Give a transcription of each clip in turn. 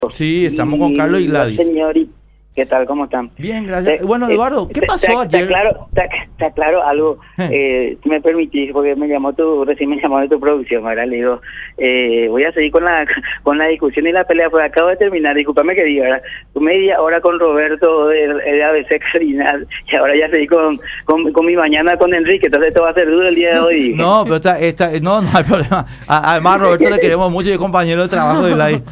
Sí, estamos con Carlos y Gladys. Señorita, ¿qué tal? ¿Cómo están? Bien, gracias. Bueno, Eduardo, ¿qué pasó ayer? Está claro algo. Me permitís, porque recién me llamó de tu producción, ¿verdad? Le digo, voy a seguir con la discusión y la pelea, pues acabo de terminar, discúlpame que diga, ¿verdad? Media hora con Roberto de ABC Cardinal, y ahora ya seguí con mi mañana con Enrique, entonces esto va a ser duro el día de hoy. No, pero no hay problema. Además, Roberto le queremos mucho y es compañero de trabajo de Gladys.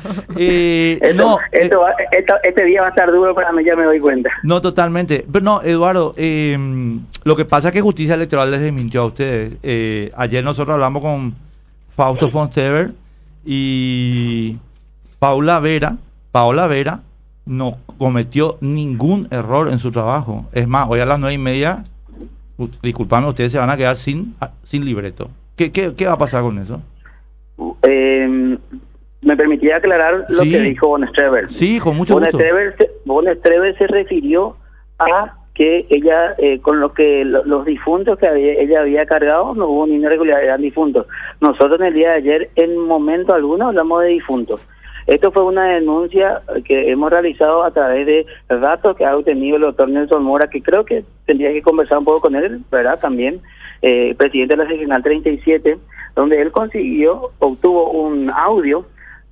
Este día va a estar duro para mí, ya me doy cuenta. No, totalmente. Pero no, Eduardo, lo que pasa es que Justicia Electoral les desmintió a ustedes. Ayer nosotros hablamos con Fausto Fonstever y Paola Vera no cometió ningún error en su trabajo. Es más, hoy a las 9:30, disculpame, ustedes se van a quedar sin libreto. ¿Qué va a pasar con eso? ¿Me permitía aclarar lo que dijo Von Streber? Sí, con mucho gusto. Von Streber se refirió a que ella, con lo que los difuntos que ella había cargado, no hubo ninguna irregularidad, eran difuntos. Nosotros en el día de ayer, en momento alguno, hablamos de difuntos. Esto fue una denuncia que hemos realizado a través de datos que ha obtenido el doctor Nelson Mora, que creo que tendría que conversar un poco con él, ¿verdad? También, presidente de la seccional 37, donde él obtuvo un audio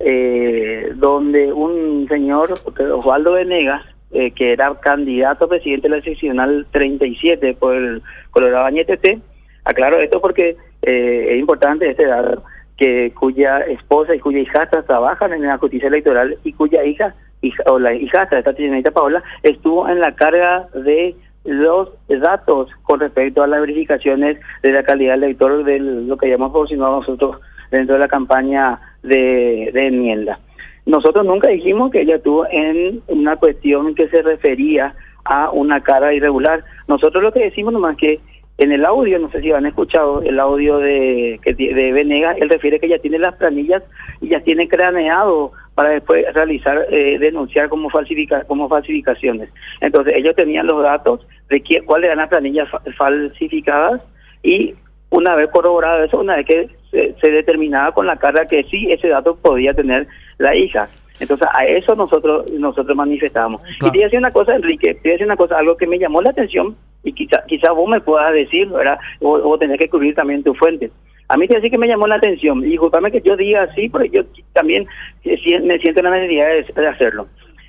donde un señor, Osvaldo Venegas, que era candidato a presidente de la seccional 37 por el Colorado Añetete, aclaro esto porque es importante este dato, que cuya esposa y cuya hijastra trabajan en la justicia electoral y cuya la hijastra de esta señorita Paola estuvo en la carga de los datos con respecto a las verificaciones de la calidad del elector de lo que llamamos proporcionado nosotros dentro de la campaña de enmienda. Nosotros nunca dijimos que ella estuvo en una cuestión que se refería a una carga irregular. Nosotros lo que decimos nomás que en el audio, no sé si han escuchado el audio de Venegas, él refiere que ya tiene las planillas y ya tiene craneado para después denunciar como falsificaciones. Entonces ellos tenían los datos de cuáles eran las planillas falsificadas y una vez corroborado eso, una vez que se determinaba con la carga que sí ese dato podía tener la hija. Entonces a eso nosotros manifestamos. Claro. Y te voy a decir una cosa, Enrique, te voy a decir una cosa, algo que me llamó la atención y quizá vos me puedas decir, ¿verdad? O tenés que cubrir también tu fuente. A mí te voy a decir que me llamó la atención, y discúlpame que yo diga así, porque yo también me siento la necesidad de hacerlo.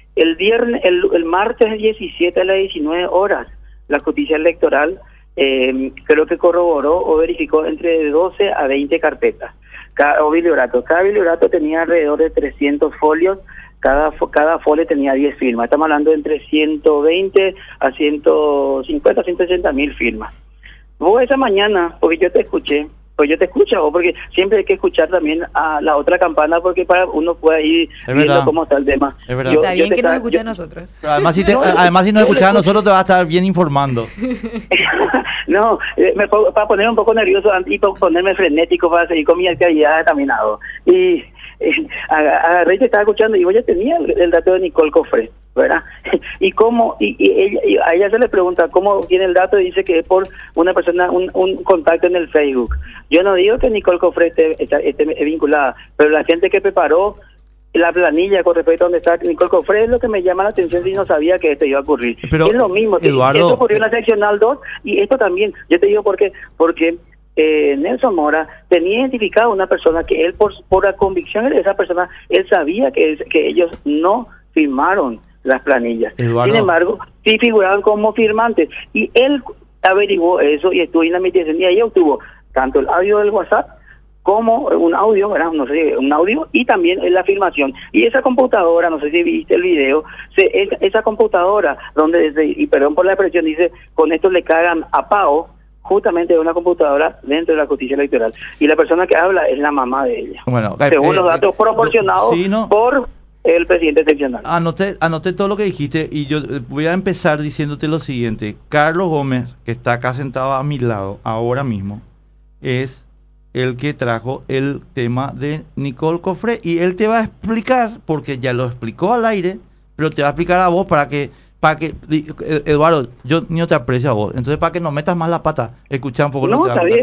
El martes 17 a las 19 horas, la justicia electoral creo que corroboró o verificó entre 12 a 20 carpetas o biblioratos. Cada bibliorato tenía alrededor de 300 folios, cada folio tenía 10 firmas. Estamos hablando de entre 120 a 150, 160 mil firmas. Vos esa mañana, porque yo te escucho a vos, porque siempre hay que escuchar también a la otra campana, porque para uno puede ir viendo cómo está el tema. Es verdad. Está bien que nos escuche a nosotros. Además, si nos escuchas a nosotros, te vas a estar bien informando. No, para poner un poco nervioso y para ponerme frenético para seguir con mi actividad determinado. Y agarré y te estaba escuchando y yo ya tenía el dato de Nicole Cofré, ¿verdad? Y a ella se le pregunta cómo tiene el dato y dice que es por una persona, un contacto en el Facebook. Yo no digo que Nicole Cofré esté vinculada, pero la gente que preparó la planilla con respecto a donde está Nicole Cofré es lo que me llama la atención si no sabía que esto iba a ocurrir. Pero, es lo mismo, Eduardo, esto ocurrió en la seccional 2 y esto también, yo te digo porque Nelson Mora tenía identificado a una persona que él por la convicción de esa persona, él sabía que ellos no firmaron las planillas. Eduardo. Sin embargo, sí figuraban como firmantes y él averiguó eso y estuvo en la mediación y ahí obtuvo tanto el audio del WhatsApp como un audio, ¿verdad? No sé, un audio y también la filmación. Y esa computadora, no sé si viste el video, esa computadora donde, y perdón por la expresión, dice, con esto le cagan a Pao, justamente de una computadora dentro de la justicia electoral. Y la persona que habla es la mamá de ella. Bueno, según los datos proporcionados por el presidente seccional. Anoté todo lo que dijiste y yo voy a empezar diciéndote lo siguiente. Carlos Gómez, que está acá sentado a mi lado ahora mismo, es el que trajo el tema de Nicole Cofré y él te va a explicar, porque ya lo explicó al aire, pero te va a explicar a vos para que Eduardo, yo no te aprecio a vos, entonces para que no metas más la pata, escucha un poco lo que te va a contar.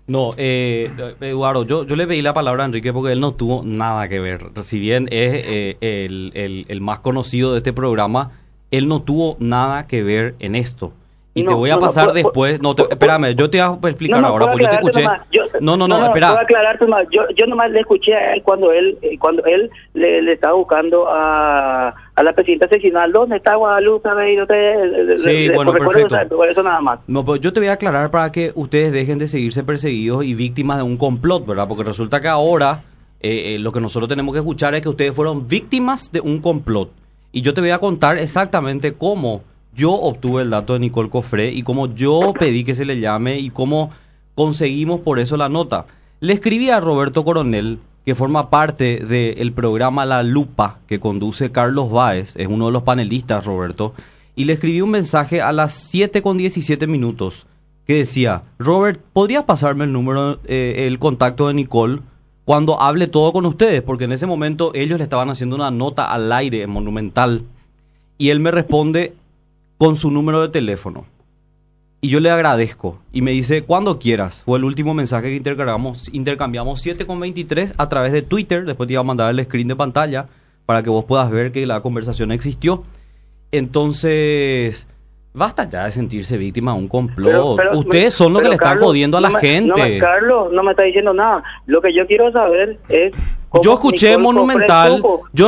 No, Eduardo, yo le pedí la palabra a Enrique porque él no tuvo nada que ver. Si bien es el más conocido de este programa, él no tuvo nada que ver en esto. Y te voy a pasar después. Espérame, yo te voy a explicar ahora, porque yo te escuché. Espera. Voy a aclararte más. Yo nomás le escuché a él cuando él le estaba buscando a la presidenta seccional. ¿Dónde está Guadalupe? Sí, bueno, perfecto. Por eso nada más. No, pues yo te voy a aclarar para que ustedes dejen de seguirse perseguidos y víctimas de un complot, ¿verdad? Porque resulta que ahora lo que nosotros tenemos que escuchar es que ustedes fueron víctimas de un complot. Y yo te voy a contar exactamente cómo yo obtuve el dato de Nicole Cofré y cómo yo pedí que se le llame y cómo conseguimos por eso la nota. Le escribí a Roberto Coronel, que forma parte del programa La Lupa, que conduce Carlos Báez, es uno de los panelistas, Roberto, y le escribí un mensaje a las 7:17 que decía: Robert, ¿podrías pasarme el número, el contacto de Nicole cuando hable todo con ustedes? Porque en ese momento ellos le estaban haciendo una nota al aire en Monumental. Y él me responde con su número de teléfono. Y yo le agradezco. Y me dice, cuando quieras. Fue el último mensaje que intercambiamos 7:23 a través de Twitter. Después te iba a mandar el screen de pantalla para que vos puedas ver que la conversación existió. Entonces, basta ya de sentirse víctima de un complot. Ustedes son los que le están jodiendo a la gente. Carlos, no me está diciendo nada. Lo que yo quiero saber es... Yo escuché Monumental,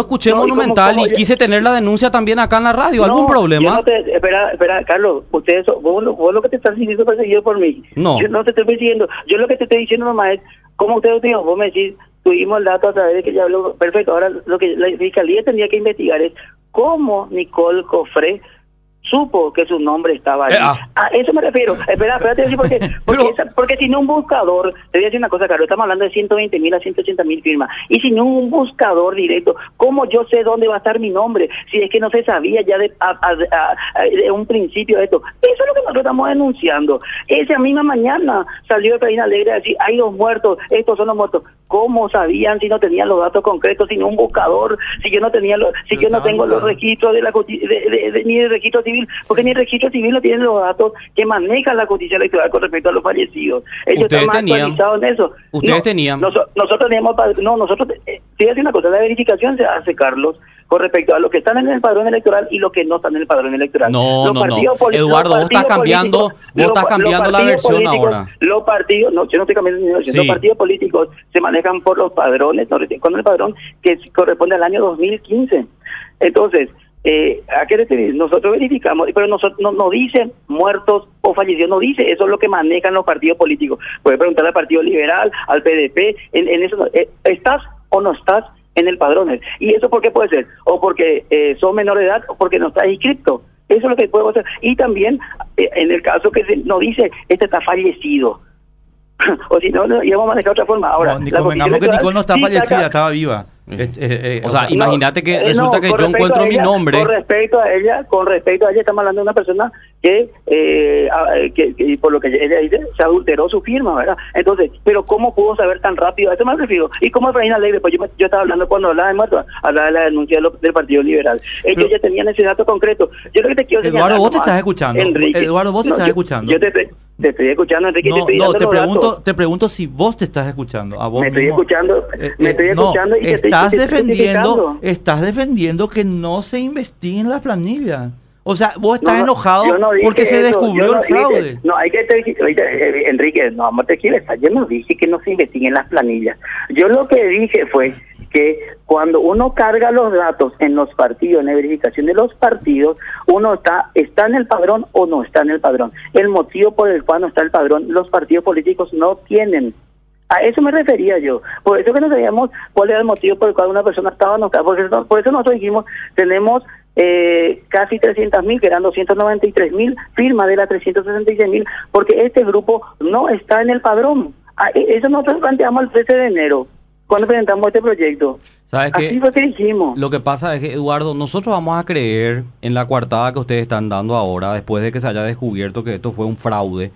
y quise tener la denuncia también acá en la radio. ¿Algún problema? Espera, Carlos, vos lo que te estás sintiendo perseguido por mí. No. Yo no te estoy persiguiendo. Yo lo que te estoy diciendo nomás es, ¿cómo ustedes digo? Vos me decís, tuvimos el dato a través de que ya habló. Perfecto, ahora lo que la Fiscalía tendría que investigar es cómo Nicole Cofré supo que su nombre estaba ahí. A eso me refiero. Espérate, porque si no un buscador, te voy a decir una cosa, Carlos, estamos hablando de 120,000 a 180,000 firmas, y si no un buscador directo, ¿cómo yo sé dónde va a estar mi nombre? Si es que no se sabía ya de un principio de esto. Eso es lo que nosotros estamos denunciando. Esa misma mañana salió Efraín Alegre a decir, hay 2 muertos, estos son los muertos. ¿Cómo sabían si no tenían los datos concretos, si no un buscador, si yo no tenía yo no tengo los registros ni el registro civil? Porque ni el registro civil no tiene los datos que maneja la justicia electoral con respecto a los fallecidos. Ellos están más actualizados en eso. Ustedes tenían. Nosotros teníamos... te voy a decir una cosa, la verificación se hace, Carlos, con respecto a los que están en el padrón electoral y los que no están en el padrón electoral. No. Eduardo, vos estás cambiando la versión ahora. Los partidos, yo no estoy cambiando mi versión. Sí. Los partidos políticos se manejan por los padrones, con el padrón que corresponde al año 2015. Entonces, ¿a qué referir? Nosotros verificamos, pero nosotros no dice muertos o fallecidos, no dice, eso es lo que manejan los partidos políticos. Puede preguntar al Partido Liberal, al PDP, en eso, ¿estás o no estás en el padrón? ¿Y eso por qué puede ser? O porque son menor de edad o porque no estás inscrito. Eso es lo que podemos hacer. Y también, en el caso que no dice, este está fallecido. O si no, íbamos a manejar de otra forma. Ahora, convengamos que Nicole no está fallecida, estaba viva. O sea, imagínate que resulta que yo encuentro mi nombre. Con respecto a ella, estamos hablando de una persona que por lo que ella dice, se adulteró su firma, ¿verdad? Entonces, pero ¿cómo pudo saber tan rápido? A eso me refiero. ¿Y cómo Efraín Alegre? Pues yo estaba hablando cuando hablaba de muertos, hablaba de la denuncia del Partido Liberal. Ellos ya tenían ese dato concreto. Yo lo que te quiero decir, Eduardo, vos te estás escuchando. Enrique, Eduardo, vos te estás escuchando. Yo te estoy escuchando, Enrique. Te pregunto si vos te estás escuchando. A vos me estoy escuchando y te estás defendiendo que no se investiguen las planillas. O sea, vos estás enojado porque se descubrió el fraude. Enrique, no, amor, te equivocas. Yo no dije que no se investiguen las planillas. Yo lo que dije fue que cuando uno carga los datos en los partidos, en la verificación de los partidos, uno está en el padrón o no está en el padrón. El motivo por el cual no está el padrón, los partidos políticos no tienen. A eso me refería yo. Por eso que no sabíamos cuál era el motivo por el cual una persona estaba o no estaba. Por eso nosotros dijimos, tenemos casi 300,000, que eran 293,000 firmas de las 366,000, porque este grupo no está en el padrón. Eso nosotros planteamos el 13 de enero, cuando presentamos este proyecto. ¿Sabes qué? Así fue que dijimos. Lo que pasa es que, Eduardo, nosotros vamos a creer en la coartada que ustedes están dando ahora, después de que se haya descubierto que esto fue un fraude.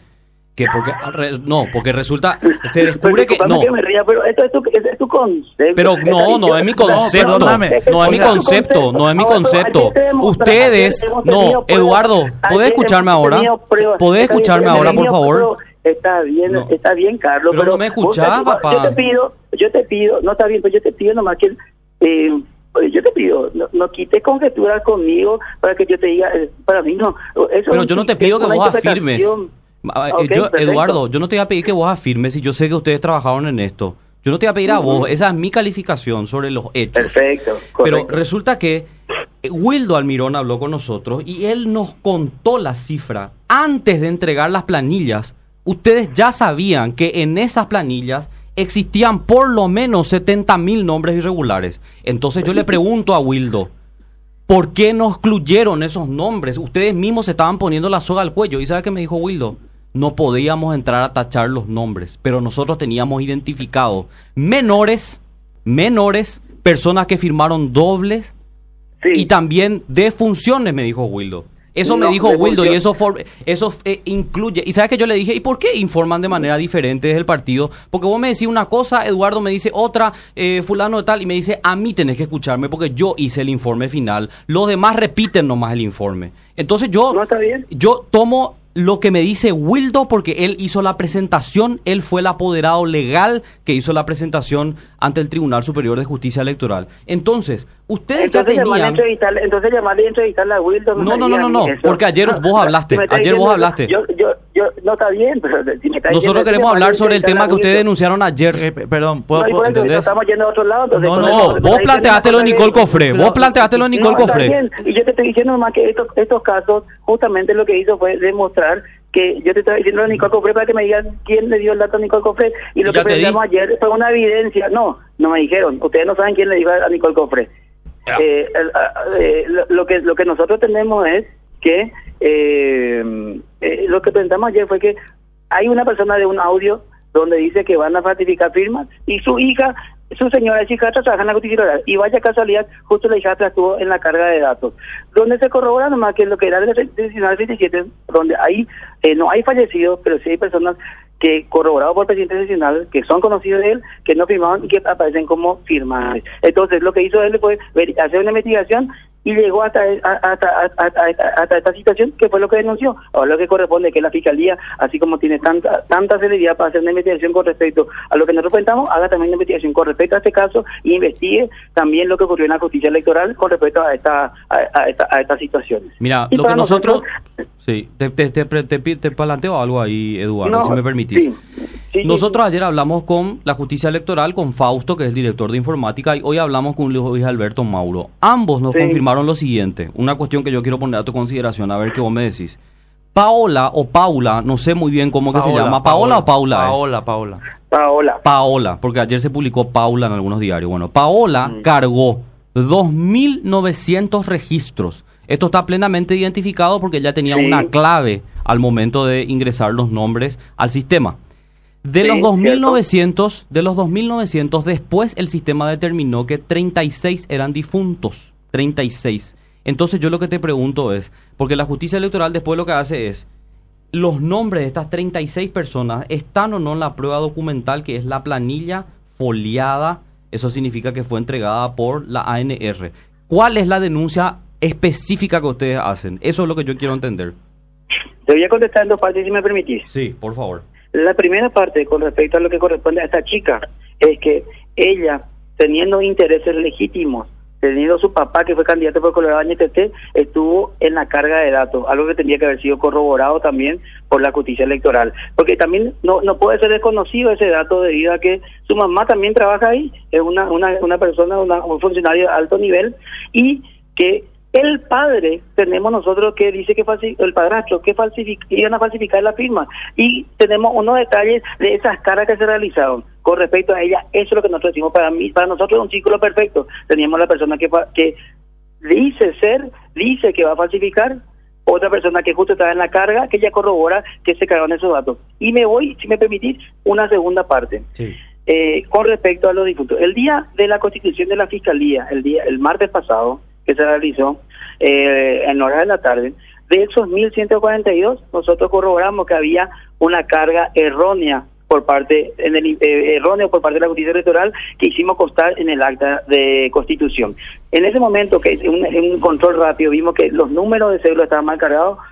Porque resulta, se descubre que no. Que me ría, pero esto es tu concepto. Pero no es mi concepto. No es mi concepto. Ustedes, Eduardo, ¿podés escucharme ahora? ¿Podés escucharme ahora, por favor? Está bien, No. está bien, Carlos. Pero no me escuchás, papá. Yo te pido, no está bien, pero yo te pido nomás que, yo te pido, no quites conjeturas conmigo para que yo te diga, para mí no. Eso Pero yo no te pido que vos afirmes. Ok, Yo, perfecto. Eduardo, yo no te voy a pedir que vos afirmes y yo sé que ustedes trabajaron en esto. Yo no te voy a pedir a vos, esa es mi calificación sobre los hechos. Perfecto, Pero correcto. resulta que Wildo Almirón habló con nosotros y él nos contó la cifra. Antes de entregar las planillas, ustedes ya sabían que en esas planillas existían por lo menos 70.000 nombres irregulares. Entonces yo le pregunto a Wildo, ¿por qué no excluyeron esos nombres? Ustedes mismos se estaban poniendo la soga al cuello. ¿Y sabe qué me dijo Wildo? No podíamos entrar a tachar los nombres, pero nosotros teníamos identificado menores, personas que firmaron dobles Sí. y también defunciones, me dijo Wildo. Eso me No, dijo Wildo y defunción. eso incluye. ¿Y sabes que yo le dije? ¿Y por qué informan de manera diferente desde el partido? Porque vos me decís una cosa, Eduardo me dice otra, fulano de tal, y me dice, a mí tenés que escucharme porque yo hice el informe final. Los demás repiten nomás el informe. Entonces No, está bien. yo tomo lo que me dice Wildo porque él hizo la presentación, él fue el apoderado legal que hizo la presentación ante el Tribunal Superior de Justicia Electoral. Entonces, ustedes Entonces ya llamarle a tenían... entrevistarle y entrevistarle a Wilton. No, porque ayer vos hablaste, Si me está ayer vos diciendo- hablaste. Yo, no está bien, pero si me está Nosotros diciendo queremos llamarle hablar y sobre el entrevistarle tema a que ustedes Wilton. denunciaron ayer. Perdón, ¿puedo, No, y por eso ¿entendés? estamos yendo a otro lado. Entonces, No, por no, eso- No, vos ahí planteátelo, tenemos Nicole cosas Cofré. pero- Vos planteátelo, Nicole No, está Cofré. bien. Y yo te estoy diciendo nomás que estos casos, justamente lo que hizo fue demostrar que yo te estaba diciendo a Nicole Cofré para que me digan quién le dio el dato a Nicole Cofré. Y lo Ya que te di. presentamos ayer fue una evidencia. No me dijeron. Ustedes no saben quién le dijo a Nicole Cofré. Ya. Lo que nosotros tenemos es que lo que presentamos ayer fue que hay una persona de un audio donde dice que van a falsificar firmas y su señora es hijastra, trabaja en la justicia electoral y vaya casualidad, justo la hijastra estuvo en la carga de datos, donde se corrobora nomás que lo que era del 1967, donde ahí no hay fallecidos, pero sí hay personas que corroborado por el presidente seccional, que son conocidos de él, que no firmaron y que aparecen como firmantes. Entonces lo que hizo él fue hacer una investigación y llegó hasta esta situación, que fue lo que denunció. Ahora lo que corresponde es que la Fiscalía, así como tiene tanta celeridad para hacer una investigación con respecto a lo que nosotros comentamos, haga también una investigación con respecto a este caso y investigue también lo que ocurrió en la justicia electoral con respecto a estas situaciones. Mira, Y lo que para nosotros... Sí, te planteo algo ahí, Eduardo, No, si me permitís. sí, Nosotros ayer hablamos con la justicia electoral, con Fausto, que es el director de informática, y hoy hablamos con Luis Alberto Mauro. Ambos nos Sí. confirmaron lo siguiente, una cuestión que yo quiero poner a tu consideración, a ver qué vos me decís. Paola o Paula, no sé muy bien cómo que se llama, ¿Paola o Paula? Paola, porque ayer se publicó Paula en algunos diarios. Bueno, Paola cargó 2.900 registros. Esto está plenamente identificado porque ella tenía Sí. una clave al momento de ingresar los nombres al sistema. De Sí, los 2.900, después el sistema determinó que 36 eran difuntos. 36. Entonces yo lo que te pregunto es, porque la justicia electoral después lo que hace es, los nombres de estas 36 personas están o no en la prueba documental, que es la planilla foliada, eso significa que fue entregada por la ANR. ¿Cuál es la denuncia específica que ustedes hacen? Eso es lo que yo quiero entender. Te voy a contestar en dos partes, si me permitís. Sí, por favor. La primera parte, con respecto a lo que corresponde a esta chica, es que ella, teniendo intereses legítimos, teniendo su papá, que fue candidato por Colorado NTT, estuvo en la carga de datos, algo que tendría que haber sido corroborado también por la justicia electoral. Porque también no puede ser desconocido ese dato debido a que su mamá también trabaja ahí, es una persona, un funcionario de alto nivel, y que el padre, tenemos nosotros que dice que el padrastro, que iban a falsificar la firma, y tenemos unos detalles de esas caras que se realizaron con respecto a ella. Eso es lo que nosotros decimos. Para nosotros es un círculo perfecto. Teníamos la persona que dice que va a falsificar, otra persona que justo estaba en la carga, que ya corrobora que se cargaron esos datos. Y me voy, si me permitís, una segunda parte. Sí. Con respecto a los difuntos. El día de la constitución de la Fiscalía, el martes pasado, que se realizó en horas de la tarde, de esos 1.142, nosotros corroboramos que había una carga errónea por parte de la justicia electoral, que hicimos constar en el acta de constitución. En ese momento, que en un control rápido, vimos que los números de cédula estaban mal cargados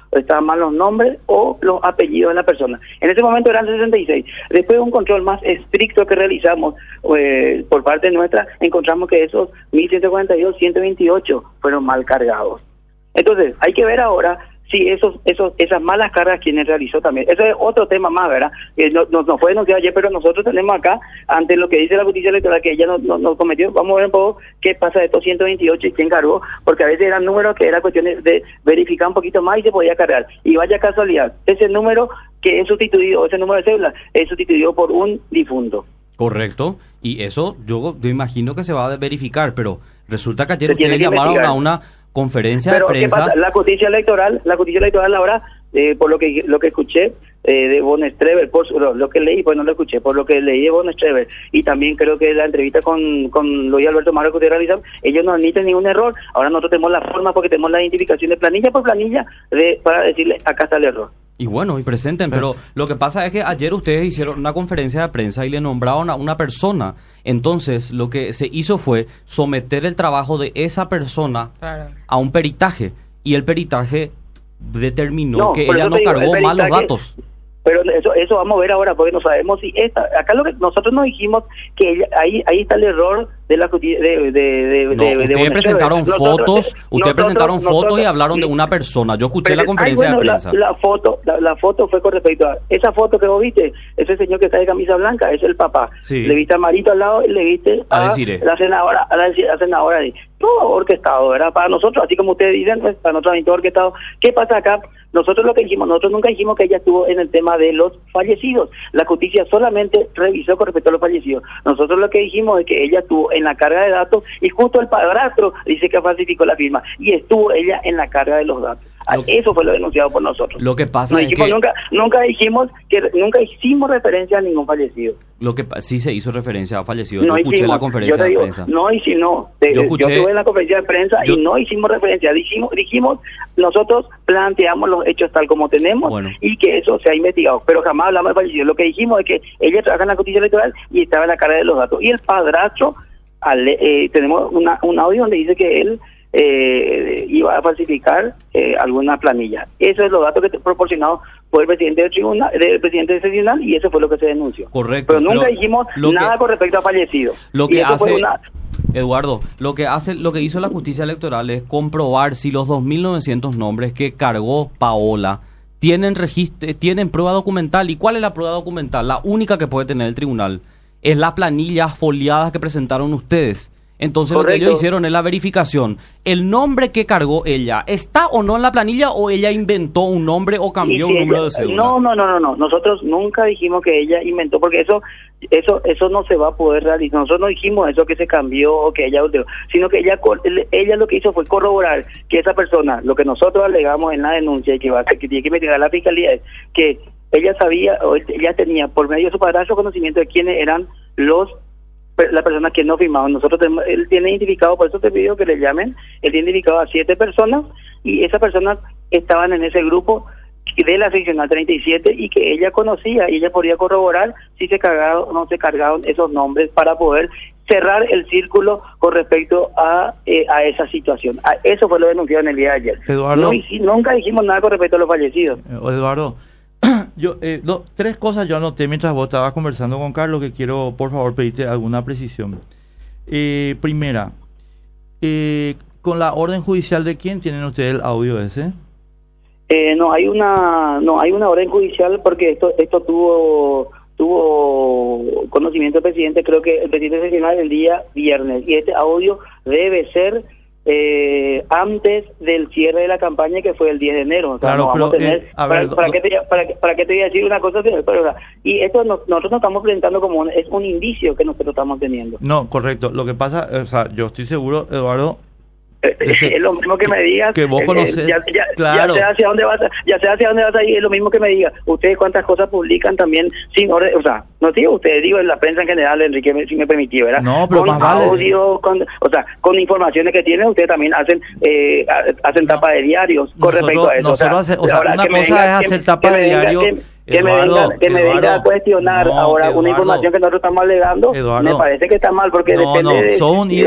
estaban mal los nombres o los apellidos de la persona. En ese momento eran 66. Después de un control más estricto que realizamos por parte nuestra, encontramos que esos 1142, 128 fueron mal cargados. Entonces, hay que ver ahora si esas malas cargas quienes realizó también. Eso es otro tema más, ¿verdad? No fue denunciado ayer, pero nosotros tenemos acá, ante lo que dice la justicia electoral, que ella no cometió. Vamos a ver un poco qué pasa de estos 128 y quién cargó, porque a veces eran números que era cuestión de verificar un poquito más y se podía cargar. Y vaya casualidad, ese número que es sustituido, ese número de cédula, es sustituido por un difunto. Correcto, y eso yo imagino que se va a verificar, pero resulta que ayer Se tiene ustedes que llamaron investigar. a una conferencia Pero de ¿qué prensa. pasa? La justicia electoral ahora, por lo que escuché de Von Streber, por lo que leí, pues no lo escuché, por lo que leí de Von Streber, y también creo que la entrevista con Luis Alberto Maro que ustedes realizaron, ellos no admiten ningún error. Ahora nosotros tenemos la forma, porque tenemos la identificación de planilla por planilla para decirle, acá está el error. Y bueno, y presenten, pero lo que pasa es que ayer ustedes hicieron una conferencia de prensa y le nombraron a una persona. Entonces, lo que se hizo fue someter el trabajo de esa persona a un peritaje. Y el peritaje determinó que ella no cargó mal los datos. Pero eso vamos a ver ahora, porque no sabemos si acá lo que nosotros nos dijimos que ella, ahí está el error de la ustedes presentaron fotos, fotos y hablaron de una persona. Yo escuché la conferencia de prensa. La foto fue con respecto a esa foto que vos viste, ese señor que está de camisa blanca es el papá. Sí. Le viste a Marito al lado y le viste a la senadora, todo orquestado, ¿verdad? Para nosotros, así como ustedes dicen, pues, para nosotros todo orquestado. ¿Qué pasa acá? Nosotros nunca dijimos que ella estuvo en el tema de los fallecidos. La justicia solamente revisó con respecto a los fallecidos. Nosotros lo que dijimos es que ella estuvo en la carga de datos y justo el padrastro dice que falsificó la firma y estuvo ella en la carga de los datos. Eso fue lo denunciado por nosotros. Lo que pasa es que nunca hicimos referencia a ningún fallecido. Sí se hizo referencia a fallecidos. No yo escuché hicimos, la conferencia de prensa. Yo estuve en la conferencia de prensa y no hicimos referencia. Dijimos, nosotros planteamos los hechos tal como tenemos y que eso se ha investigado, pero jamás hablamos de fallecidos. Lo que dijimos es que ella trabaja en la justicia electoral y estaba en la carga de los datos. Y el padrastro, tenemos un audio donde dice que él iba a falsificar alguna planilla. Eso es los datos que proporcionados por el presidente del presidente del tribunal, y eso fue lo que se denunció. Correcto. Pero nunca dijimos nada con respecto a fallecidos. Eduardo, lo que hizo la justicia electoral es comprobar si los 2.900 nombres que cargó Paola tienen prueba documental. ¿Y cuál es la prueba documental? La única que puede tener el tribunal es las planillas foliadas que presentaron ustedes. Entonces Lo que ellos hicieron es la verificación. ¿El nombre que cargó ella está o no en la planilla, o ella inventó un nombre o cambió un número de cédula? No. Nosotros nunca dijimos que ella inventó, porque eso no se va a poder realizar. Nosotros no dijimos eso, que se cambió o que ella alteró, sino que ella lo que hizo fue corroborar que esa persona, lo que nosotros alegamos en la denuncia y que tiene que investigar la fiscalía, es que ella sabía, o ella tenía por medio de su padrastro conocimiento de quiénes eran las personas que no firmaban. Él tiene identificado, por eso te pido que le llamen, él tiene identificado a 7 personas, y esas personas estaban en ese grupo de la seccional 37 y que ella conocía, y ella podría corroborar si se cargaron o no se cargaron esos nombres para poder cerrar el círculo con respecto a esa situación. Eso fue lo denunciado en el día de ayer. Eduardo, nunca dijimos nada con respecto a los fallecidos. Eduardo, yo 3 cosas yo anoté mientras vos estabas conversando con Carlos, que quiero por favor pedirte alguna precisión. Primera, con la orden judicial, ¿de quién tienen ustedes el audio ese? No hay una orden judicial, porque esto tuvo conocimiento del presidente, creo que el presidente seccional el día viernes, y este audio debe ser antes del cierre de la campaña, que fue el 10 de enero. O sea, claro, vamos a tener, ¿para qué te voy a decir una cosa? Y esto nosotros no estamos presentando como es un indicio que nosotros estamos teniendo. No, correcto. Lo que pasa, o sea, yo estoy seguro, Eduardo, es lo mismo que me digas que vos conocés, claro. Ya sé hacia dónde vas a ir. Es lo mismo que me digas. Ustedes cuántas cosas publican también sin orden, o sea, no digo ustedes, digo en la prensa en general, Enrique, si me permitió, ¿verdad? No, pero con más audio, vale. con informaciones que tienen, ustedes también hacen tapa de diarios con respecto a eso. Una cosa es hacer tapa de diario que me venga a cuestionar ahora una información que nosotros estamos alegando, me parece que está mal, porque depende de...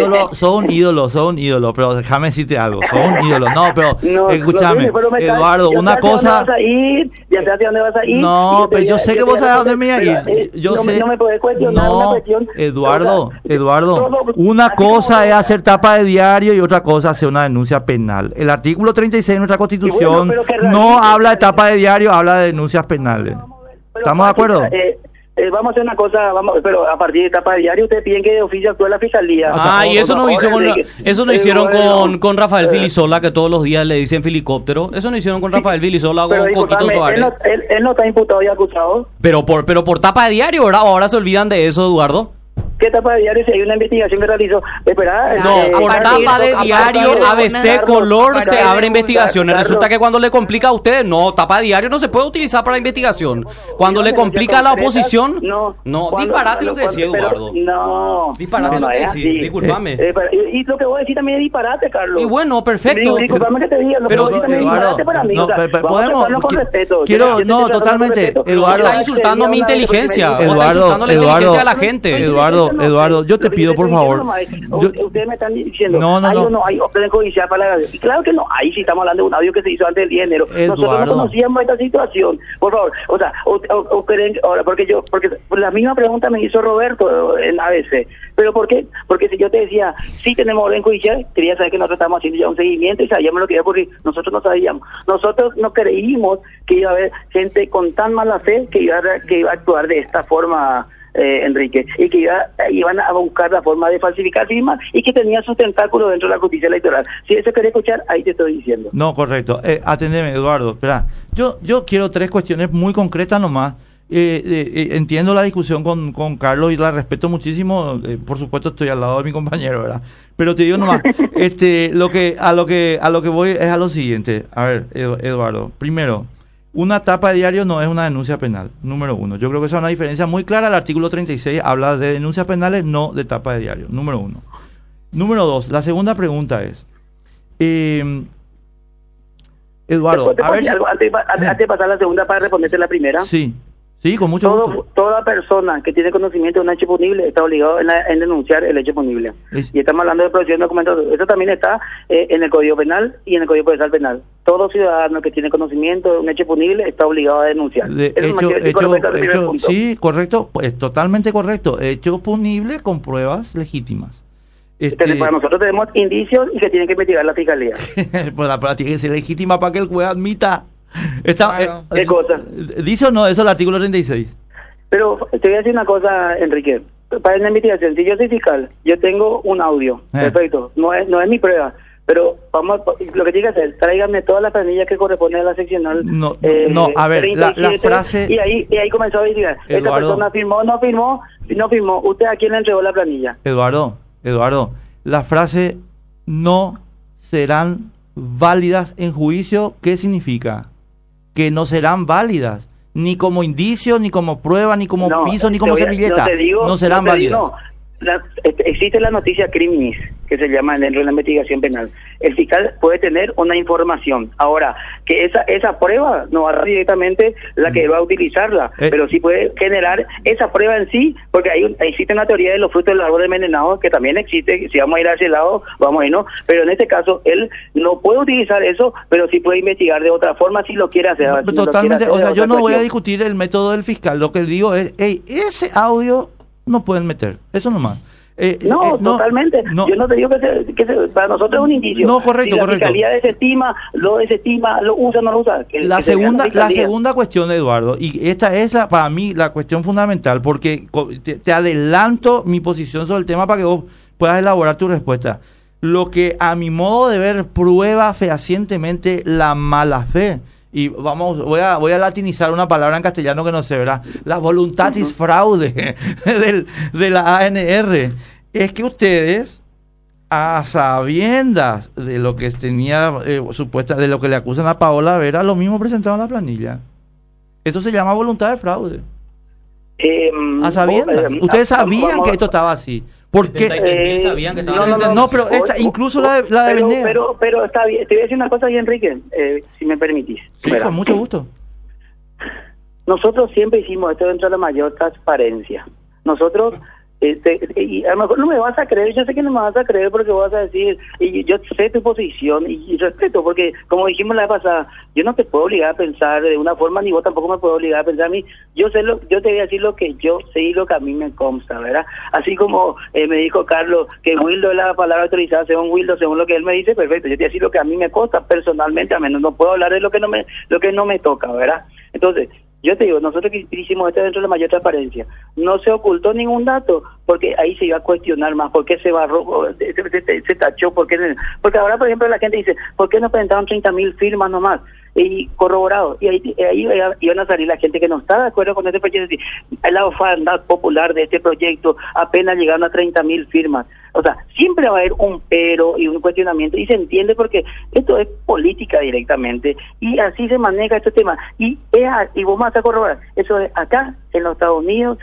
sos un ídolo, pero déjame decirte algo, sos un ídolo. No, pero escúchame, Eduardo, una cosa... Ya sé hacia dónde vas a ir. No, pero yo sé que vos sabés a dónde me voy a ir. Yo sé. No me podés cuestionar una cuestión. Eduardo, una cosa es hacer tapa de diario y otra cosa es hacer una denuncia penal. El artículo 36 de nuestra Constitución no habla de tapa de diario, habla de denuncias penales. ¿Estamos de acuerdo? Vamos a hacer una cosa, pero a partir de etapa de diario ustedes piden que de oficio actúe la fiscalía. Y eso no hicieron con Rafael Filisola, que todos los días le dicen filicóptero. Eso no hicieron con Rafael Filisola, con Coquito Suárez. Él no está imputado y acusado. Pero por tapa de diario, ¿verdad? Ahora se olvidan de eso, Eduardo. ¿Qué tapa de diario si hay una investigación que realizó? Por tapa de diario, ABC, Color, se abre investigaciones. Resulta que cuando le complica a ustedes, tapa de diario no se puede utilizar para investigación. Cuando le complica a la oposición, disparate lo que decía Eduardo. Disparate lo que decía, discúlpame. Y lo que voy a decir también es disparate, Carlos. Y bueno, perfecto. Discúlpame que te diga, pero disparate para mí. Podemos, totalmente. Eduardo, está insultando mi inteligencia. Eduardo, la inteligencia de la gente. Eduardo, yo te pido por favor. Ustedes me están diciendo, no hay orden judicial para la... Y claro que no hay, si estamos hablando de un audio que se hizo antes del 10 de enero. Nosotros no conocíamos esta situación. Por favor, o sea, o creen, ahora, porque la misma pregunta me hizo Roberto en ABC. ¿Pero por qué? Porque si yo te decía, sí tenemos orden judicial, quería saber que nosotros estábamos haciendo ya un seguimiento y sabíamos lo que iba a ocurrir. Nosotros no sabíamos. Nosotros no creímos que iba a haber gente con tan mala fe que iba a actuar de esta forma, Enrique, y que iban a buscar la forma de falsificar firmas y que tenía sus tentáculos dentro de la justicia electoral. Si eso querés escuchar, ahí te estoy diciendo. No, correcto. Atendeme, Eduardo. Espera, yo quiero 3 cuestiones muy concretas nomás. Entiendo la discusión con Carlos y la respeto muchísimo. Por supuesto estoy al lado de mi compañero, ¿verdad? Pero te digo nomás, a lo que voy es a lo siguiente. A ver, Eduardo, primero, una tapa de diario no es una denuncia penal, número 1. Yo creo que esa es una diferencia muy clara. El artículo 36 habla de denuncias penales, no de tapa de diario, número 1. Número 2, la segunda pregunta es, Eduardo, antes de pasar a la segunda para responderte la primera. Sí, con mucho gusto. Toda persona que tiene conocimiento de un hecho punible está obligado en denunciar el hecho punible. Y estamos hablando de protección de documentos. Eso también está en el Código Penal y en el Código Procesal Penal. Todo ciudadano que tiene conocimiento de un hecho punible está obligado a denunciar. Sí, correcto, es totalmente correcto. Hecho punible con pruebas legítimas. Entonces, para nosotros tenemos indicios y que tienen que investigar la fiscalía. Pues la prueba tiene que ser legítima para que el juez admita. ¿Qué cosa? ¿Dice o no eso el artículo 36? Pero te voy a decir una cosa, Enrique. Para la investigación, si yo soy fiscal, yo tengo un audio, perfecto, no es mi prueba, pero lo que tiene que hacer, tráigame todas las planillas que corresponden a la seccional. A ver, 37, la frase... Y ahí comenzó a decir, esta persona firmó, no firmó, ¿usted a quién le entregó la planilla? Eduardo, la frase no serán válidas en juicio, ¿qué significa? Que no serán válidas, ni como indicio, ni como prueba, ni como piso, ni como servilleta. No serán válidas. Existe la noticia criminis, que se llama dentro de la investigación penal. El fiscal puede tener una información. Ahora, que esa prueba no va a ser directamente la que va a utilizarla, pero sí puede generar esa prueba en sí, porque existe una teoría de los frutos del árbol envenenado, que también existe. Si vamos a ir a ese lado, vamos a ir, ¿no? Pero en este caso, él no puede utilizar eso, pero sí puede investigar de otra forma si lo quiere hacer. Totalmente, yo no voy a discutir el método del fiscal. Lo que digo es, ese audio no pueden meter, eso nomás. Totalmente. Yo no te digo que para nosotros es un indicio. No, correcto, si la fiscalía desestima, lo usa, no lo usa. La segunda cuestión, Eduardo, y esta es para mí la cuestión fundamental, porque te adelanto mi posición sobre el tema para que vos puedas elaborar tu respuesta. Lo que a mi modo de ver prueba fehacientemente la mala fe. Y voy a latinizar una palabra en castellano que no sé, ¿verdad? La voluntatis fraude de la ANR. Es que ustedes, a sabiendas de lo que tenía de lo que le acusan a Paola Vera, lo mismo presentaron la planilla. Eso se llama voluntad de fraude. A sabiendas. Ustedes sabían que esto estaba así. Porque sabían que estaba no, pero incluso la de Venea. Pero está bien. Te voy a decir una cosa ahí, Enrique, si me permitís. Sí, con mucho gusto. nosotros siempre hicimos esto dentro de la mayor transparencia. Nosotros, y a lo mejor no me vas a creer, yo sé que no me vas a creer porque vas a decir, y yo sé tu posición y respeto, porque como dijimos la vez pasada, yo no te puedo obligar a pensar de una forma, ni vos tampoco me puedo obligar a pensar a mí. Yo te voy a decir lo que yo sé y lo que a mí me consta, ¿verdad? Así como me dijo Carlos que Wildo es la palabra autorizada según Wildo, según lo que él me dice, perfecto, yo te voy a decir lo que a mí me consta personalmente, a menos no puedo hablar de lo que no me toca, ¿verdad? Entonces, yo te digo, nosotros que hicimos esto dentro de la mayor transparencia, no se ocultó ningún dato, porque ahí se iba a cuestionar más, ¿por qué se barró, se tachó? Porque ahora, por ejemplo, la gente dice, ¿por qué no presentaron 30.000 firmas nomás? Y corroborados, y ahí iban a salir la gente que no está de acuerdo con este proyecto, es decir, la orfandad popular de este proyecto apenas llegaron a 30.000 firmas. O sea, siempre va a haber un pero y un cuestionamiento, y se entiende porque esto es política directamente, y así se maneja este tema, y vos vas a corroborar, eso es acá, en los Estados Unidos,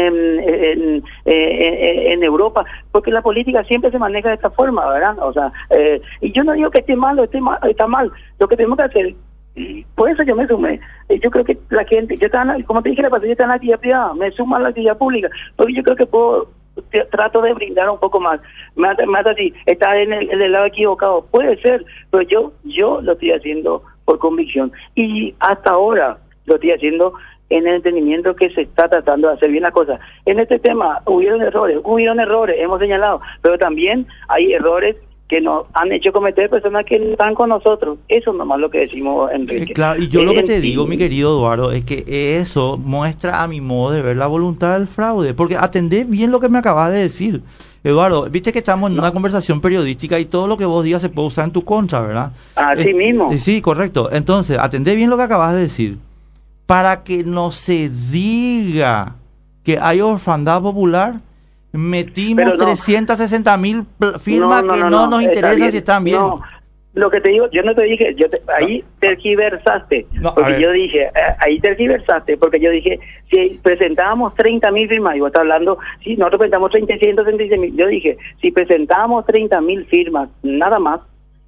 en Europa, porque la política siempre se maneja de esta forma, ¿verdad? O sea, y yo no digo que esté mal o está mal, lo que tenemos que hacer. Y por eso yo me sumé. Yo creo que la gente, como te dije la pasada, yo estaba en la actividad privada, me sumo a la actividad pública, porque yo creo que trato de brindar un poco más así, estar en el lado equivocado, puede ser, pero yo lo estoy haciendo por convicción, y hasta ahora lo estoy haciendo en el entendimiento que se está tratando de hacer bien la cosa. En este tema hubieron errores, hemos señalado, pero también hay errores que nos han hecho cometer personas que no están con nosotros. Eso nomás lo que decimos, Enrique. Claro, y yo lo que te digo, mi querido Eduardo, es que eso muestra a mi modo de ver la voluntad del fraude, porque atendé bien lo que me acabas de decir. Eduardo, viste que estamos en una conversación periodística y todo lo que vos digas se puede usar en tu contra, ¿verdad? Así mismo. Sí, correcto. Entonces, atendé bien lo que acabas de decir. Para que no se diga que hay orfandad popular, metimos 360.000 firmas que no nos interesa si están bien. No, lo que te digo, yo no te dije, ahí tergiversaste, porque yo dije, porque yo dije, si presentábamos 30.000 firmas, y vos estás hablando, si nosotros presentamos 366.000, yo dije, si presentábamos 30.000 firmas, nada más,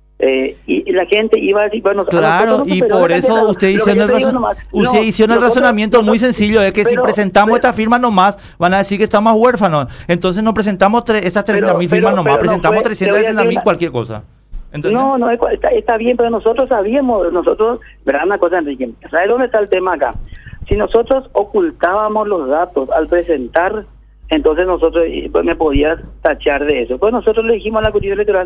y la gente iba a decir, bueno, claro, y por eso usted hicieron el razonamiento muy sencillo, es que si presentamos esta firma nomás, van a decir que estamos huérfanos, entonces no presentamos estas 30.000 firmas nomás, presentamos 360.000 cualquier cosa. ¿Entendés? No, está bien, pero nosotros sabíamos, verán una cosa, Enrique, ¿sabes dónde está el tema acá? Si nosotros ocultábamos los datos al presentar, entonces nosotros me podías tachar de eso. Pues nosotros le dijimos a la Comisión Electoral,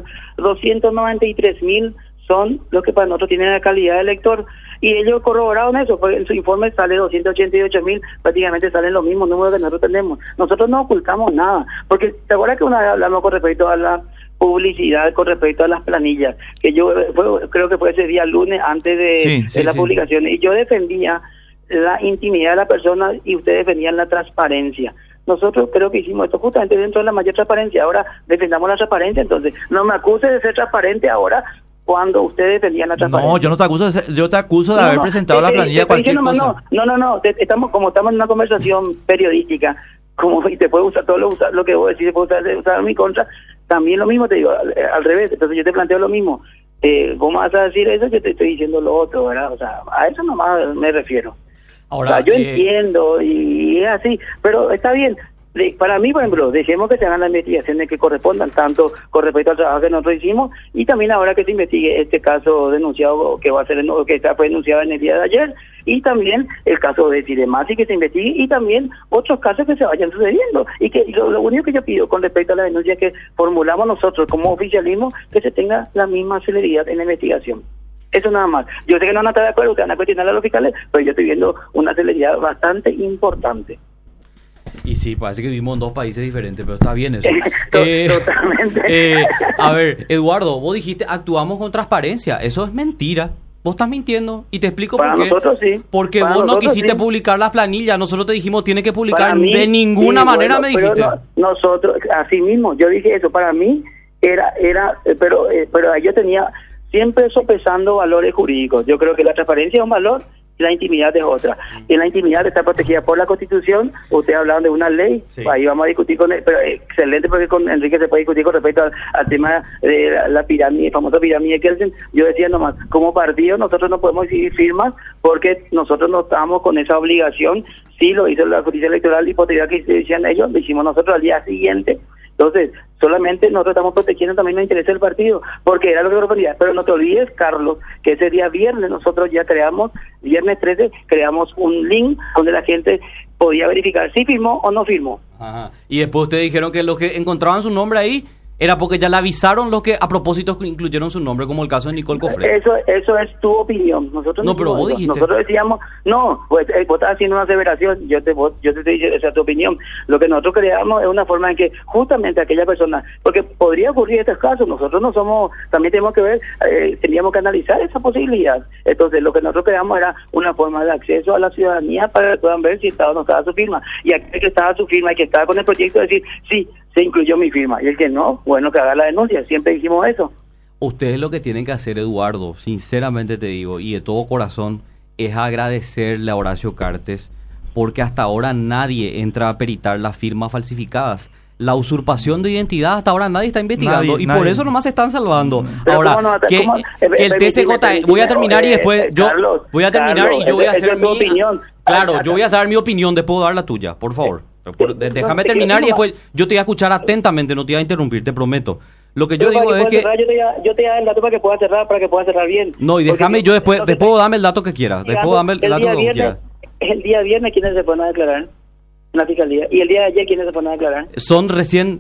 293.000 son los que para nosotros tienen la calidad de elector, y ellos corroboraron eso, porque en su informe sale 288.000, prácticamente salen los mismos números que nosotros tenemos. Nosotros no ocultamos nada, porque te acuerdas que una vez hablamos con respecto a la publicidad, con respecto a las planillas, que creo que fue ese día lunes antes de la publicación, y yo defendía la intimidad de la persona y ustedes defendían la transparencia. Nosotros creo que hicimos esto justamente dentro de la mayor transparencia. Ahora defendamos la transparencia, entonces no me acuse de ser transparente ahora cuando ustedes defendían la transparencia. No, yo no te acuso yo te acuso de haber presentado la planilla cualquier cosa. No, estamos en una conversación periodística, y te puede usar lo que vos decís, te puede usar en mi contra, también lo mismo te digo, al revés, entonces yo te planteo lo mismo. ¿Cómo vas a decir eso? Yo te estoy diciendo lo otro, ¿verdad? O sea, a eso nomás me refiero. Ahora, yo entiendo y es así, pero está bien. Para mí, por ejemplo, dejemos que se hagan las investigaciones que correspondan, tanto con respecto al trabajo que nosotros hicimos, y también ahora que se investigue este caso denunciado, que fue denunciado en el día de ayer, y también el caso de Ciremasi que se investigue, y también otros casos que se vayan sucediendo. Y que lo único que yo pido con respecto a la denuncia que formulamos nosotros como oficialismo, que se tenga la misma celeridad en la investigación. Eso nada más. Yo sé que no van a estar de acuerdo, que van a cuestionar a los fiscales, pero yo estoy viendo una celeridad bastante importante. Y sí, parece que vivimos en dos países diferentes, pero está bien eso. Totalmente. A ver, Eduardo, vos dijiste actuamos con transparencia. Eso es mentira. Vos estás mintiendo. Y te explico por qué. Nosotros sí. Porque vos no quisiste publicar las planillas. Nosotros te dijimos tiene que publicar. De ninguna manera me dijiste. Nosotros, así mismo, yo dije eso. Para mí pero yo tenía siempre sopesando valores jurídicos. Yo creo que la transparencia es un valor y la intimidad es otra. Y la intimidad está protegida por la Constitución. Ustedes hablaban de una ley, Sí. ahí vamos a discutir con él, pero excelente, porque con Enrique se puede discutir con respecto al tema de la pirámide, famosa pirámide de Kelsen. Yo decía nomás, como partido nosotros no podemos exigir firmas porque nosotros no estamos con esa obligación. Sí lo hizo la Justicia Electoral y posterior que decían ellos, lo hicimos nosotros al día siguiente. Entonces, solamente nosotros estamos protegiendo también los intereses del partido, porque era lo que correspondía. Pero no te olvides, Carlos, que ese día viernes nosotros ya viernes 13, creamos un link donde la gente podía verificar si firmó o no firmó. Ajá. Y después ustedes dijeron que los que encontraban su nombre ahí era porque ya le avisaron los que a propósito incluyeron su nombre, como el caso de Nicole Cofré. Eso es tu opinión. Nosotros No, pero dijimos vos eso. dijiste. Nosotros decíamos, no, pues vos estás haciendo una aseveración, yo te estoy diciendo, esa es tu opinión. Lo que nosotros creamos es una forma en que justamente aquella persona, porque podría ocurrir estos casos, nosotros no somos, también tenemos que ver, teníamos que analizar esa posibilidad. Entonces, lo que nosotros creamos era una forma de acceso a la ciudadanía para que puedan ver si estaba o no estaba su firma. Y aquel que estaba su firma y que estaba con el proyecto, decir, sí, se incluyó mi firma. Y el que no, bueno, que haga la denuncia. Siempre dijimos eso. Ustedes lo que tienen que hacer, Eduardo, sinceramente te digo, y de todo corazón, es agradecerle a Horacio Cartes, porque hasta ahora nadie entra a peritar las firmas falsificadas. La usurpación de identidad, hasta ahora nadie está investigando, y por nadie. eso nomás se están salvando. Pero Ahora, ¿cómo no? que ¿Cómo? el TCJ, voy a terminar y después yo Carlos, voy a terminar y yo voy a esa hacer es tu mi opinión. Claro, yo voy a dar mi opinión, después dar la tuya, por favor. Déjame no, terminar y no. después yo te voy a escuchar atentamente, no te voy a interrumpir, te prometo. Lo que yo Pero digo para es que que... puedas cerrar, yo te voy a dar el dato para que puedas cerrar bien. No, y Porque déjame, yo después lo que- dame el dato que quieras. Después dame el dato día que viernes, quieras. el día viernes, ¿quiénes se fueron a declarar? En la fiscalía. Y el día de ayer, ¿quiénes se fueron a declarar? Son recién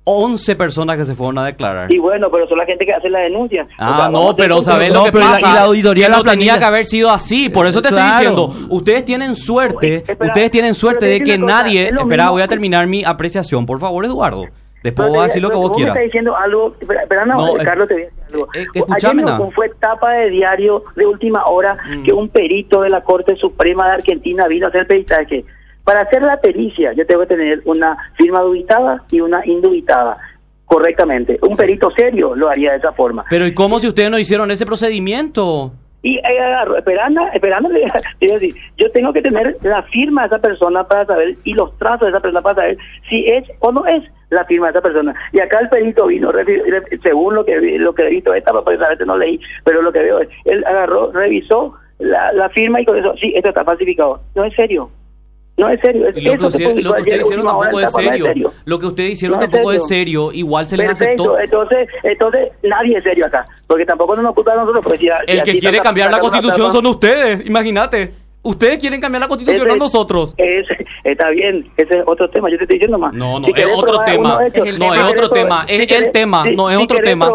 11 personas que se fueron a declarar. Y bueno, pero son la gente que hace la denuncia. Ah, O sea, no, vamos a pero tener- ¿sabes no, lo que pero pasa? y la auditoría Que de la no tenía planilla. que haber sido así. Por eso te estoy Claro. diciendo, ustedes tienen suerte, Espera, ustedes tienen suerte pero te de que digo una cosa, nadie... es lo Espera, mismo- voy a terminar mi apreciación, por favor, Eduardo. Después Pero voy a te- decir lo que pero vos me quieras. estás diciendo algo, espera, no, No, Carlos, te voy a decir algo. escúchame Ayer nada. no fue tapa de diario de última hora Mm. que un perito de la Corte Suprema de Argentina vino a hacer peritaje. Para hacer la pericia, yo tengo que tener una firma dubitada y una indubitada, correctamente. Un perito serio lo haría de esa forma. Pero ¿y cómo si ustedes no hicieron ese procedimiento? Y agarro, esperando, te voy a decir, yo tengo que tener la firma de esa persona para saber, y los trazos de esa persona para saber si es o no es la firma de esa persona. Y acá el perito vino, según lo que he visto, esta pues a veces no leí, pero lo que veo es, él agarró, revisó la firma y con eso, sí, esto está falsificado. No es serio. No es serio. Y lo que ustedes hicieron tampoco es serio. Lo que ustedes hicieron No es tampoco es serio. serio. Igual se les Perfecto, aceptó. entonces nadie es serio acá, porque tampoco nos ocupa a nosotros. Pues, El que quiere cambiar la constitución son ustedes, imagínate. Ustedes quieren cambiar la constitución, no nosotros. Está bien, ese es otro tema, yo te estoy diciendo más. No, Si es querés otro probar tema. unos hechos, No, es otro tema. Es el tema, no es otro tema.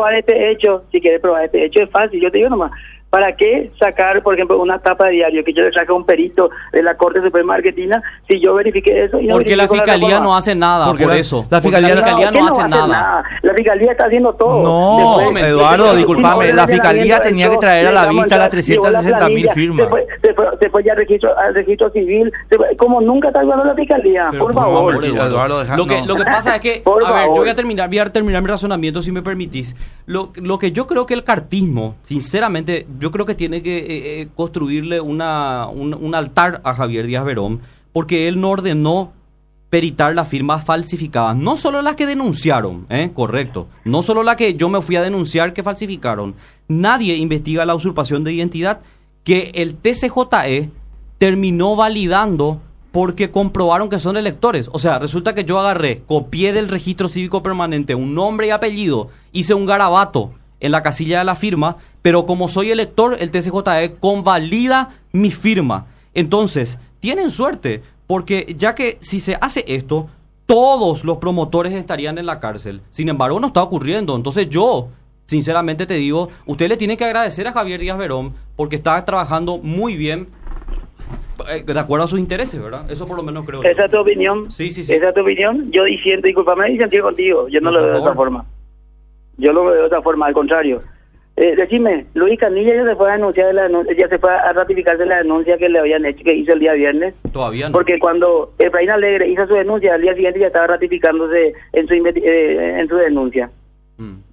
Si quieres probar este hecho, es fácil, yo te digo nomás. ¿Para qué sacar, por ejemplo, una tapa de diario que yo le saque a un perito de la Corte Suprema Argentina si yo verifiqué eso? Y no Porque la verifico fiscalía reforma? no hace nada Porque por la- eso. la Porque fiscalía- no ¿qué hace va a nada. La fiscalía está haciendo todo. No, Después- Eduardo, después- discúlpame, después la del fiscalía allanamiento, tenía que traer a la llegamos vista al- las llegó la 360.000 planilla, firmas. se fue ya al registro civil, como nunca está ayudando la fiscalía, Pero por favor. Eduardo, deja- lo que no. pasa es que, Por a ver, yo favor. voy a terminar mi razonamiento si me permitís. Lo que yo creo que el cartismo, sinceramente, yo creo que tiene que construirle un altar a Javier Díaz Verón, porque él no ordenó peritar las firmas falsificadas, no solo las que denunciaron, correcto, no solo las que yo me fui a denunciar que falsificaron. Nadie investiga la usurpación de identidad que el TCJE terminó validando porque comprobaron que son electores. O sea, resulta que yo agarré, copié del registro cívico permanente un nombre y apellido, hice un garabato en la casilla de la firma, pero como soy elector, el TCJE convalida mi firma. Entonces, tienen suerte, porque ya que si se hace esto, todos los promotores estarían en la cárcel. Sin embargo, no está ocurriendo. Entonces yo, sinceramente te digo, usted le tiene que agradecer a Javier Díaz Verón porque está trabajando muy bien de acuerdo a sus intereses, ¿verdad? Eso por lo menos creo. Esa es tu opinión. Sí, sí, sí. Esa es tu opinión. Yo diciendo, discúlpame, disentir contigo. Yo no No, lo veo por de esa favor. forma. Yo lo veo de otra forma, al contrario. Decime, Luis Canilla ya se fue a denunciar ya se fue a ratificarse la denuncia que le habían hecho, que hizo el día viernes. Todavía no. Porque cuando Efraín Alegre hizo su denuncia, al día siguiente ya estaba ratificándose en su denuncia.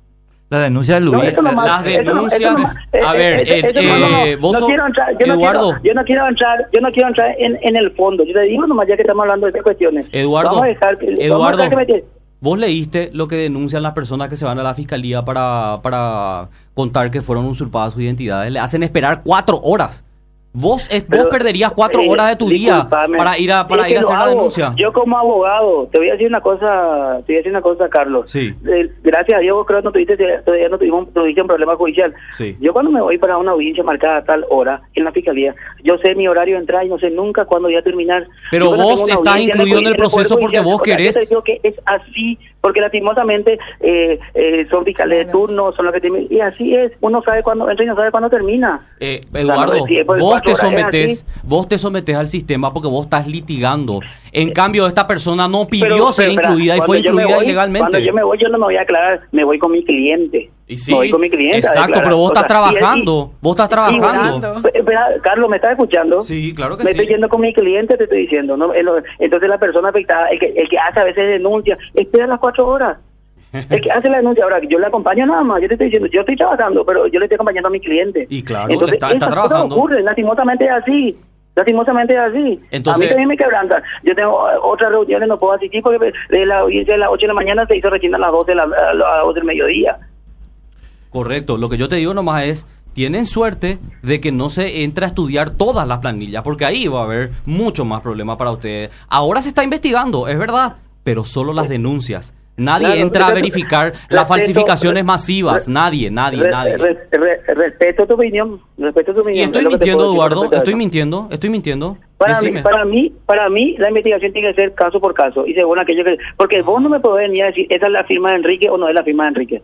La denuncia de No, Luis. eso nomás, Las eso no- eso denuncias. nomás, A ver, vos no sos- quiero entrar, Eduardo. yo no quiero entrar en el fondo. Yo te digo nomás, ya que estamos hablando de estas cuestiones. Eduardo, Vamos a dejar que- vamos a Eduardo, dejar que me- vos leíste lo que denuncian las personas que se van a la fiscalía para contar que fueron usurpadas sus identidades. Le hacen esperar 4 horas. Vos Pero, perderías 4 horas de tu día discúlpame. para ir a Es que hacer lo la hago. denuncia. Yo como abogado, te voy a decir una cosa, Carlos. Sí. Gracias a Dios, creo que todavía no tuvimos un problema judicial. Sí. Yo cuando me voy para una audiencia marcada a tal hora en la fiscalía, yo sé mi horario de entrada y no sé nunca cuándo voy a terminar. Pero Yo cuando vos tengo una estás audiencia incluido en el Poder proceso porque Judicial, vos o sea, querés. yo te digo que es así, porque lastimosamente son fiscales de turno, son los que tienen, y así es, uno sabe cuándo entra y no sabe cuándo termina. Eduardo, O sea, no, si es por vos 4 te horas, es así. sometes al sistema porque vos estás litigando. En cambio, esta persona no pidió Pero, ser espera, incluida y cuando fue yo me incluida voy, ilegalmente. Cuando yo me voy, yo no me voy a aclarar, me voy con mi cliente. Y sí, me voy con mi cliente. a exacto, declarar. pero vos O estás sea, trabajando. Vos estás trabajando. Espera, Carlos, ¿me estás escuchando? Sí, claro que Me sí. estoy yendo con mi cliente, te estoy diciendo. ¿no? Entonces la persona afectada, el que hace a veces denuncia, espera las 4 horas. El que hace la denuncia, ahora yo le acompaño nada más, yo te estoy diciendo, yo estoy trabajando, pero yo le estoy acompañando a mi cliente. Y claro, entonces, está esas cosas trabajando. ocurren, lastimosamente es así. Lastimosamente es así. Entonces- a mí también me quebrantan. Yo tengo otras reuniones, no puedo asistir porque de la audiencia de las 8 de la mañana se hizo recién a las 12 a las 12 del mediodía. Correcto, lo que yo te digo nomás es, tienen suerte de que no se entra a estudiar todas las planillas, porque ahí va a haber mucho más problema para ustedes. Ahora se está investigando, es verdad, pero solo las denuncias. Nadie Claro, entra a respeto- verificar respeto- las falsificaciones re- masivas, nadie. Respeto tu opinión, respeto tu opinión. Y estoy es lo que te mintiendo, puedo decir Eduardo, respecto a estoy mintiendo. Para Decime. mí, la investigación tiene que ser caso por caso y según aquello que... Porque vos no me podés venir a decir, esa es la firma de Enrique o no es la firma de Enrique.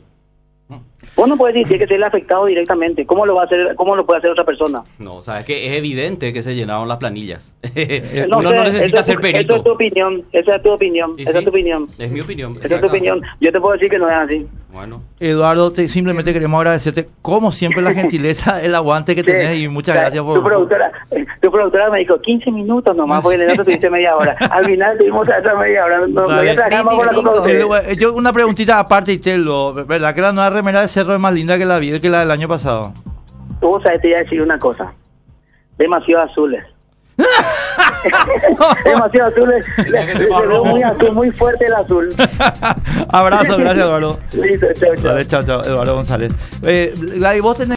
Vos no puedes decir que es el afectado directamente. ¿Cómo lo va a hacer? ¿Cómo lo puede hacer otra persona? No, o sea, es que es evidente que se llenaron las planillas. No Uno sé, no necesita esa ser perito. Esa es tu opinión, esa es tu opinión, Y esa sí, es tu opinión. Es mi opinión. Esa es tu opinión. Yo te puedo decir que no es así. Bueno. Eduardo, simplemente queremos agradecerte, como siempre, la gentileza, el aguante que Sí, tenés y muchas o sea, gracias por... Tu productora me dijo 15 minutos nomás, porque en el otro tuviste media hora. Al final tuvimos otra media hora. No voy a trabajar más con la copa de ustedes. Yo una preguntita aparte, y ¿verdad que la nueva remera de Cerro es más linda que la del año pasado? Tú sabes, te iba a decir una cosa. Demasiado azules. Demasiado azules. Se ve muy azul, muy fuerte el azul. Abrazo, gracias Eduardo. Listo, chao, chao. Vale, chao, Eduardo González. Gladys, vos tenés